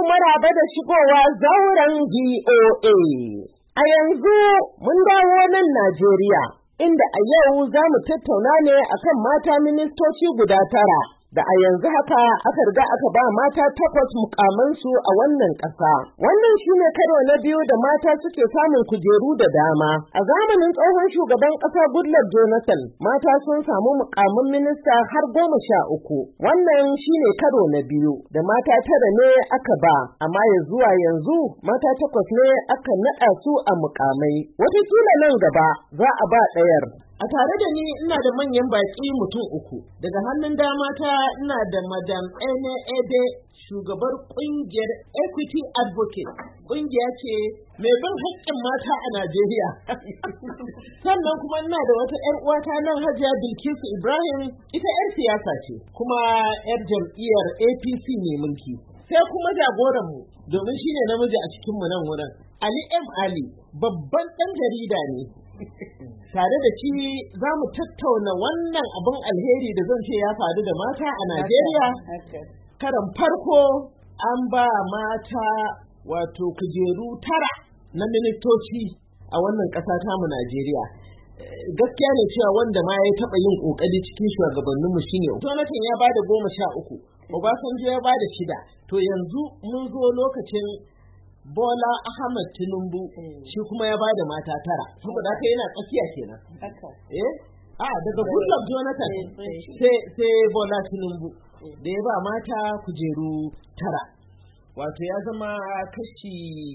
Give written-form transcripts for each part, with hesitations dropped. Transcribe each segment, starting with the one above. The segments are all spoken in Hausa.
maraba da shigowa zauren VOA. A yanzu mun dawo nan Najeriya, inda a yau za mu tattauna ne akan mata ministoci guda 9. Da a yanzu haka aka riga aka ba mata 8 mukamansu a wannan ƙasa. Wannan shine karo na biyu da mata suke samun kujeru da dama. A zamanin tsohon shugaban ƙasa Goodluck Jonathan, mata sun samu mukamin minista har 13. Wannan shine karo na biyu da mata 9 ne aka ba, amma ya zuwa yanzu mata 8 ne aka naɗa su a mukamai. Wataƙila nan gaba za a ba ɗayar. A tare da ni ina da manyan baƙi mutum 3. Daga hannun dama ta ina da Madam Ene Ede, shugabar ƙungiyar Equity Advocate. Ƙungiya ce mai bin haƙƙin mata a Najeriya. Sannan kuma ina da wata 'yar uwata nan Hajiya Bilkisu Ibrahim, ita 'yar siyasa ce, kuma 'yar jam'iyyar APC ne mulki. Sai kuma jagoranmu, domin shine namiji a cikinmu nan wurin, Ali M. Ali, babban ɗan jarida ne. Tare da shi za mu tattauna wannan abin alheri da zan ce ya faru da mata a Najeriya. Karan farko an ba mata wato kujeru 9 na ministoci a wannan ƙasa tamu Najeriya. Gaskiya ne cewa wanda ma ya taɓa yin ƙoƙari cikin shugabanninmu shine Jonathan ya bada 13, Obasanjo ya bada 6. To yanzu mun zo lokacin Bola Ahmed Tinubu, shi kuma ya bada mata 9, saboda haka yana tsakiya kenan. Daga Goodluck Jonathan sai Bola Tinubu da ya ba mata kujeru 9. Wato ya zama kashi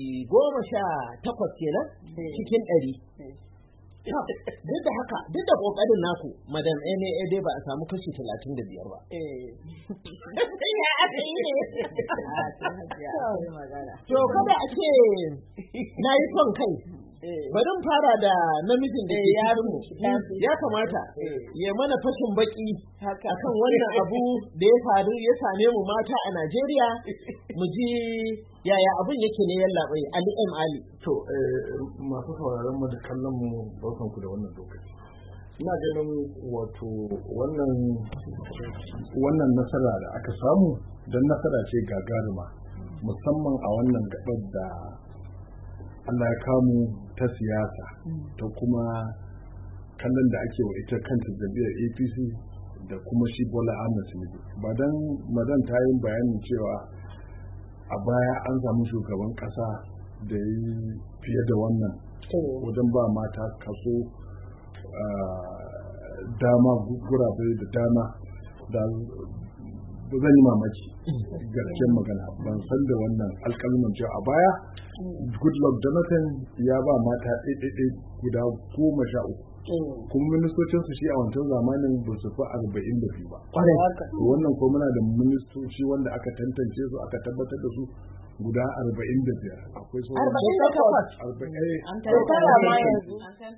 18 kenan cikin 100. Duk da haka, duk da kokarin naku, Madam Ene Ede ba a samu kashi 35 ba. Ya aka yi ne. To kada a ce na yi son kai. Bari mu fara da namijin da ke yarinmu. Ya kamata ya mana fashin baki akan wannan abu da ya faru ya same mu mata a Najeriya, mu ji yaya abin yake ne yallaɓai. Ali M. Ali. To, masu sauraron mu da kallon mu, barkanku da wannan lokaci. Ina ganin wato wannan nasara da aka samu don nasara ce gagaruma, musamman a wannan gabar da Allah ya kamu ta siyasa, ta kuma kallon da ake wa ita kanta jam'iyyar APC da kuma shi Bola Ahmed Tinubu. Ba dan madan ta yi bayanin cewa a baya an samu shugaban kasa da yi fiye da wannan wajen ba mata kaso dama, gurabe da dama, da zan yi mamaki gaskiyar magana. Ban san da wannan alƙalman cewa a baya Goodluck Jonathan ya ba mata ɗaiɗaiɗai guda 13, kuma ministocinsu shi a wancan zamanin ba su fi 42 ba. Wannan ko muna da ministoci wanda aka tantance su, aka tabbatar da su guda 45. Akwai sauran 48. An tantance ma yanzu.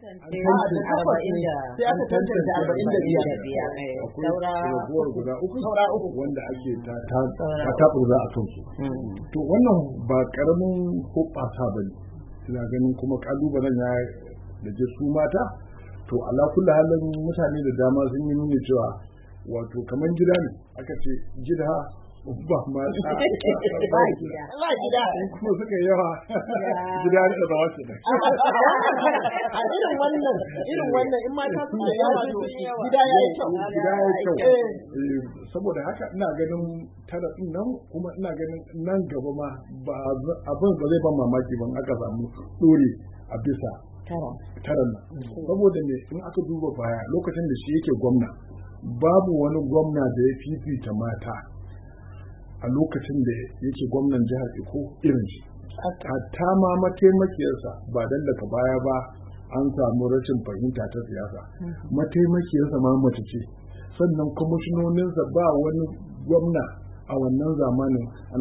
Sai aka tantance 45. Akwai raguwar guda 3 wanda ake ta taɓurza a kansu. To wannan ba ƙaramin hoɓɓasa ba ne. Ina ganin kuma ƙalubalen ya da je su mata. To ala kulli halin mutane da dama sun yi nuni cewa wato kaman gida ne, aka ce gida ba ma ba gida kuma suka yawa gida ne da wasu da a irin wannan in mata suka yawa to gida ya yi kyau. Saboda haka ina ganin tara din nan, kuma ina ganin nan gaba ma abin ba zai ban mamaki ban aka samu dore a bisa taran nan. Saboda ne in aka duba baya lokacin da shi yake gwamna, babu wani gwamna da ya fifita mata a lokacin da yake gwamnan jihar Eko irin shi. Hatta ma mataimakiyarsa, ba dan daga baya ba an samu rashin fahimta ta siyasa, mataimakiyarsa ma mace ce. Sannan kwamishinoninsa ba wani gwamna a wannan zamanin ana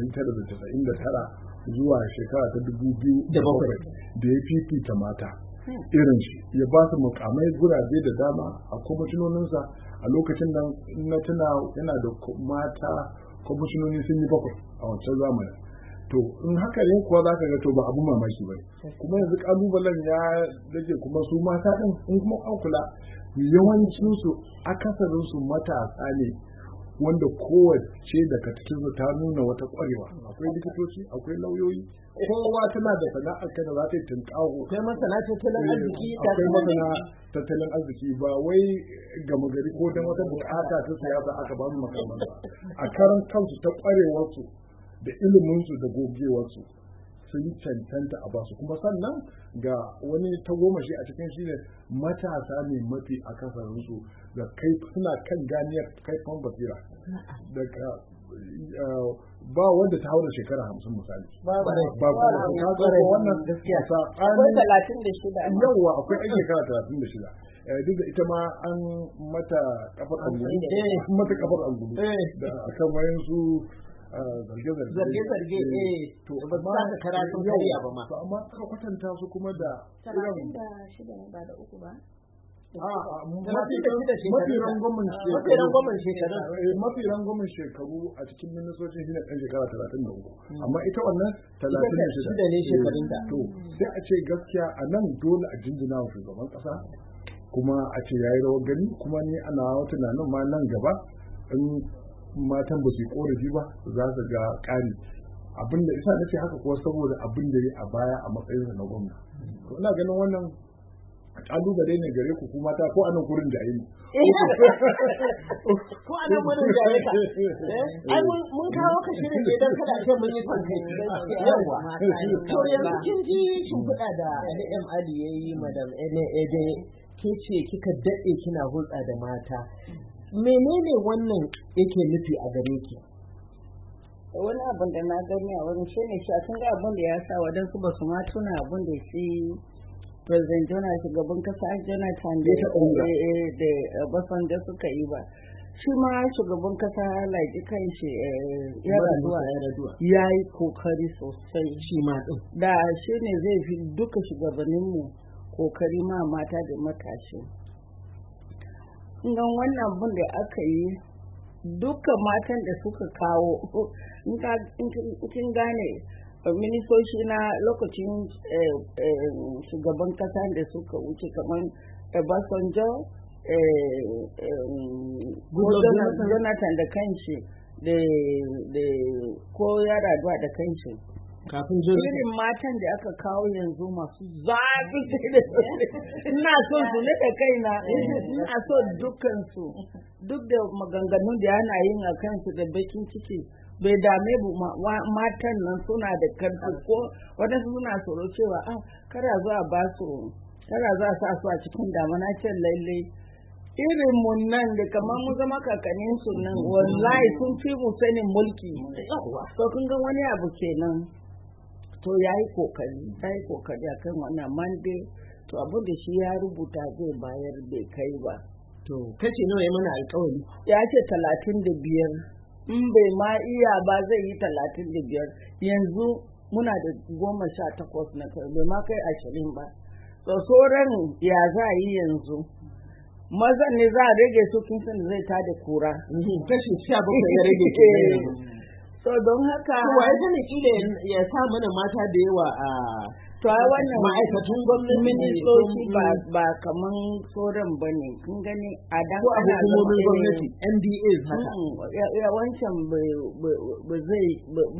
1999 zuwa shekara ta 2007 da ya fifita mata irin shi, ya ba su mukamai gurabe da dama a kwamishinoninsa. A lokacin da na tuna yana da mata kwamishinoni sun yi 7 a wancan zamanin. To in haka ne kuwa za ka ga to ba abu mamaki ba. Kuma yanzu kalubalen ya rage kuma su mata ɗin in kuma an kula yawancinsu akasarinsu matasa ne wanda kowace daga cikinsu ta nuna wata ƙwarewa. Akwai likitoci, akwai lauyoyi, kowa tana da sana'ar kada za ta yi tunƙaho. Akwai masana tattalin arziki, akwai masana tattalin arziki, ba wai gama gari ko don wata bukata ta siyasa aka ba su makaman ba. A karan kansu ta ƙwarewarsu da iliminsu da gogewarsu sun cancanta a basu. Kuma sannan ga wani tagomashi a cikin shi ne matasa ne mafi akasarinsu da kai suna kan ganiyar kaifan basira daga ba wanda ta haura shekara 50 misali. Ba wannan gaskiya akwai 36. Yawwa akwai ɗan shekara 36. Duk da ita ma an mata kafar angulu da akan wayan su zarge-zarge to ba za ka karatun kariya ba ma. Amma aka kwatanta su kuma da 36 ne ba da 3 ba. mafi rangwamen shekaru a cikin ministocin shi ne ɗan shekara 33 amma ita wannan 36 ne shekarunta. To sai a ce gaskiya a nan dole a jinjina wa shugaban ƙasa kuma a ce ya yi rawar gani, kuma ni ana tunanin ma nan gaba in matan ba su yi korafi ba za su ga ƙari. Abin da isa nace haka kuwa saboda abin da ya a baya a matsayin na gwamna. To ina ganin wannan kalubale ne gare ku kuma ta ko anan gurin da ayi ko anan gurin da ayi ai mun kawo ka shirin ne dan kada ce mun yi fankai yawa to yanzu kin ji shimfiɗa da M Ali yayi madam Ede ke ce kika dade kina hulɗa da mata, menene wannan yake nufi a gare ki? Wani abin da na gani a wurin shi ne shi a ga abin da ya sa wadansu ba su ma tuna abin da shi President Jonathan shugaban kasa Jonathan da Obasanjo suka yi ba. Shi ma shugaban kasa laiki kan shi Yar'adua ya yi kokari sosai. Shi ma din. Da shi ne zai fi duka shugabanninmu kokari ma mata da matashi. Ngan wannan abin da aka yi duka matan da suka kawo in kin gane ministoci na lokacin shugaban kasa da suka wuce kamar Obasanjo, Jonathan da kanshi da ko Yar'adua da kanshi. Kafin irin matan da aka kawo yanzu masu zafi ina son su ne da kaina, ina so dukkansu duk da maganganun da yana yin a kansu da bakin ciki bai dame matan nan suna da karfi ko wadansu suna tsoro cewa kara zuwa ba su kara zuwa sa su a cikin damana ce lalle irin mun nan da kamar mu zama kakannin su nan wallahi sun fi mu sanin mulki to kun ga wani abu kenan. To yayi kokari akan wannan mande, to abin da shi ya rubuta zai bayar bai kai ba. To kace nawa ya mana alƙawari? Ya ce 35. In bai ma iya ba zai yi 35. Yanzu muna da 18 na kai, bai ma kai 20 ba. To sauran ya za a yi yanzu? Mazan ne za a rage su kin san zai tada kura. Kashi 17 ya rage kenan. So don haka to wai zan kila ya sa mana mata da yawa a to ai wannan ma'aikatan gwamnati ministoci ba kaman sauran bane kun gani a dan ko a hukumomin gwamnati MDAs haka ya wancan ba zai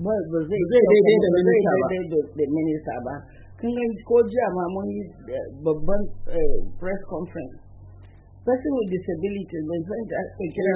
daidai da minista ba. Kun gani ko jiya ma mun yi babban press conference person with disabilities ban san da ake kira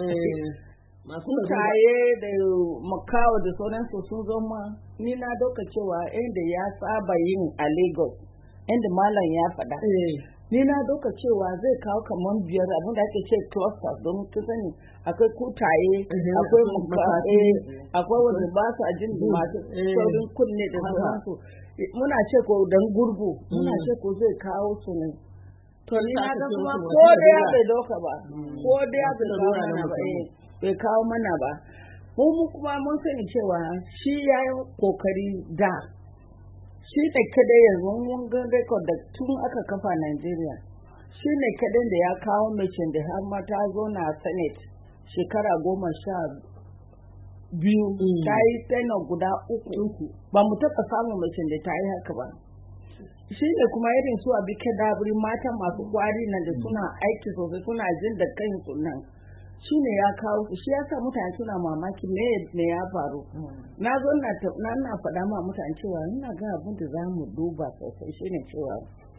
mutaye da makawa da sauransu sun zama ni na doka cewa inda ya saba yin a Lagos inda malam ya faɗa ni na doka cewa zai kawo kamar 5 abin da ake ce clusters don ku sani akwai kutaye akwai makaye akwai wanda ba su a jin masu saurin kunne da sauransu muna ce ko dan gurgu muna ce ko zai kawo su ne to ni na ga kuma ko da ya bai doka ba ko da ya bai kawo mana ba bai kawo mana ba mu kuma mun sani cewa shi ya yi kokari da shi ne kadai yanzu mun ga record da tun aka kafa Najeriya shi ne kadai da ya kawo mace da har mata zo na Senate shekara 12 ta yi tenor guda 3 ba mu taɓa samun mace da ta yi haka ba. Shi ne kuma irin su a bikin dabiri mata masu kwari nan da suna aiki sosai suna jin da kansu nan shi ne ya kawo shi ya sa mutane suna mamaki me ya faru. Na zo na faɗa ma mutane cewa ina ga abin da za mu duba sosai shi ne cewa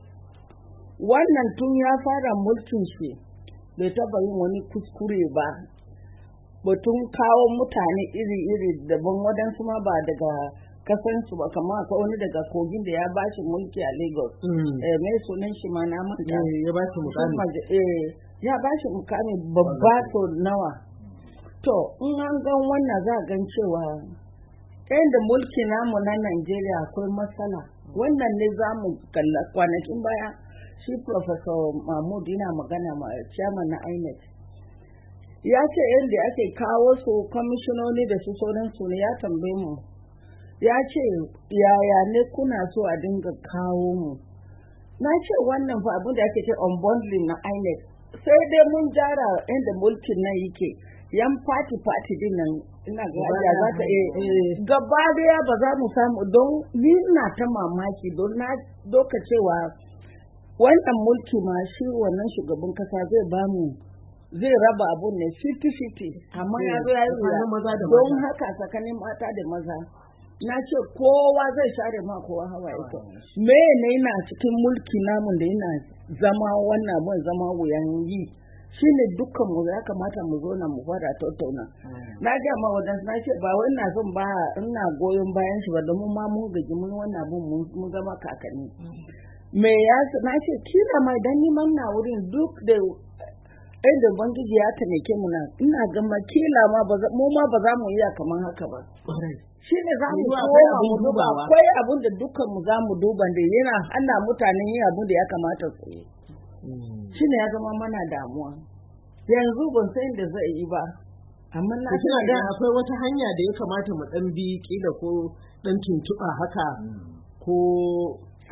wannan tun ya fara mulkin shi bai taɓa yin wani kuskure ba. Batun kawo mutane iri-iri daban waɗansu ma ba daga kasansu ba, kamar akwai wani daga kogin da ya ba shi mulki a Lagos. Mai sunan shi ma na manta. Ya ba shi mukami. Ya ba shi mukami babba to nawa. To in an gan wannan za a gan cewa da mulki namu na Najeriya akwai matsala. Wannan ne za mu kalla kwanakin baya shi Professor Mahmud yana magana ma chairman na INEC. Ya ce yadda ake kawo su kwamishinoni da su sauransu ne ya tambaye mu. Ya ce yaya ne kuna so a dinga kawo mu. Na ce wannan fa abin da ake ce unbundling na INEC. Sai dai mun jara inda mulkin nan yake. Yan fati din nan ina ga ya za ta gaba daya ba za mu samu don ni na ta mamaki don na doka cewa wannan mulki ma shi wannan shugaban kasa zai ba mu zai raba abun ne 50-50 amma ya zo ya yi don haka tsakanin mata da maza na ce kowa zai share ma kowa hawa ita me ne yana cikin mulki namun da yana zama wannan abun zama wuyan yi shine dukkan mu ya kamata mu zo na mu fara tattauna. Na ga ma wadansu na ce ba wai na son ba ina goyon bayan shi ba domin ma mun gaji mun wannan abun mun zama kakanni. Me ya na ce kila mai dan niman na wurin duk da inda bangiji ya taimake mu nan ina ga makila ma mu ma ba za mu iya kaman haka ba. Shi ne za mu koma mu duba akwai abun da dukkan mu za mu duba da yana hana mutane yin abun da ya kamata su yi. Shi ne ya zama mana damuwa yanzu ban san da zai yi ba amma na kina da akwai wata hanya da ya kamata mu dan bi kila ko dan tuntuba haka ko a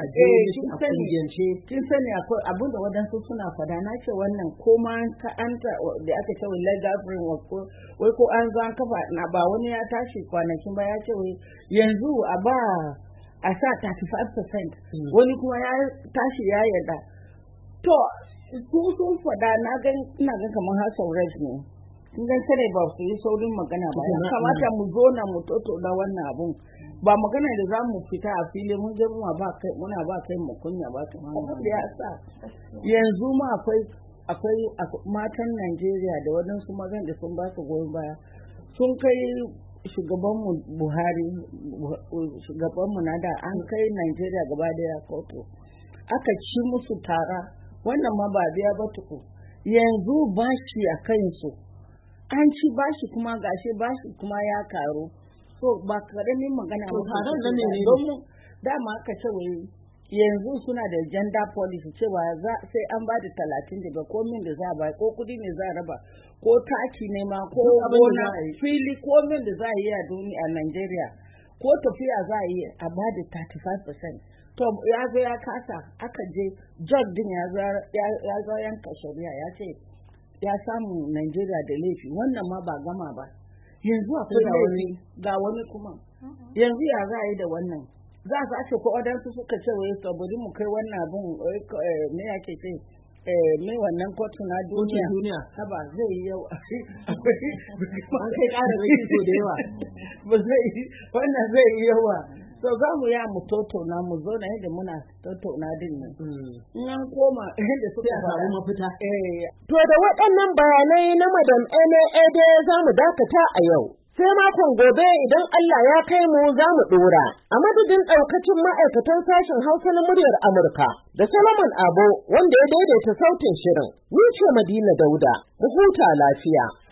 kin sani akwai abin da wadansu suna fada na ce wannan ko ma ta anta da aka ce wai legal framework ko wai ko an zo an kafa na ba wani ya tashi kwanakin ba ya ce wai yanzu a sa 35% wani kuma ya tashi ya yarda. To, sun faɗa ina ga kamar House of Reps ne. Sun gan sare ba su yi saurin magana ba. Ya kamata mu zo na mu da wannan abun. Ba magana da za mu fita a fili mun je muna ba kai mu kunya ba ta abin da ya sa. Yanzu ma akwai matan Najeriya da waɗansu mazan da sun ba su goyon baya. Sun kai shugabanmu Buhari, shugabanmu na da an kai Najeriya gaba daya kotu. Aka ci musu tara. Wannan ma ba biya ba tuku yanzu bashi a kansu an ci bashi kuma gashi bashi kuma ya karu so ba karamin magana ba taron da ne don dama aka ce wai yanzu suna da gender policy cewa sai an ba da 30 da komin da za a ba ko kudi ne za a raba ko taki ne ma ko gona fili komin da za a yi a duniya a Najeriya ko tafiya za a yi a ba da 35%. To ya zo ya kasa aka je judge din ya zo yanka shari'a ya ce ya samu Najeriya da laifi wannan ma ba gama ba yanzu akwai laifi ga wani kuma yanzu ya za a yi da wannan za su ake ko wadansu suka ce wai saboda mu kai wannan abun me yake ce me wannan kotu na duniya haba zai yi yawa an kai ƙara rikin so da yawa ba zai wannan zai yi yawa so za mu ya mu tattauna mu zo na yadda muna tattauna din nan in an koma yadda suka samu mafita to da waɗannan bayanai na madam Ene Ede za mu dakata a yau sai makon gobe idan Allah ya kai mu za mu dora a madadin ɗaukacin ma'aikatan sashen Hausa na muryar Amurka da Solomon Abo wanda ya daidaita sautin shirin ni ce Madina Dauda mu huta lafiya.